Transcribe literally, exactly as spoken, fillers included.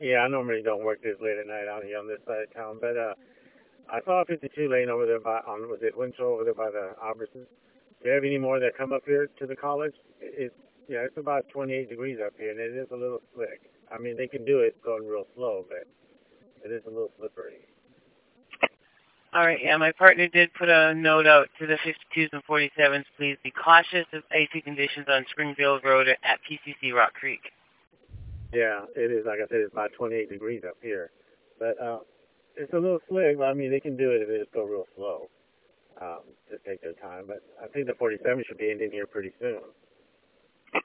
Yeah, I normally don't work this late at night out here on this side of town, but uh, I saw a fifty-two lane over there by on was it Winchell over there by the Albertsons. Do you have any more that come up here to the college? It's yeah, it's about twenty-eight degrees up here, and it is a little slick. I mean, they can do it going real slow, but it is a little slippery. All right, yeah, my partner did put a note out to the fifty-twos and forty-sevens. Please be cautious of icy conditions on Springfield Road at P C C Rock Creek. Yeah, it is. Like I said, it's about twenty-eight degrees up here, but uh, it's a little slick. But I mean, they can do it if they just go real slow. Um, just take their time. But I think the forty-seven should be ending here pretty soon.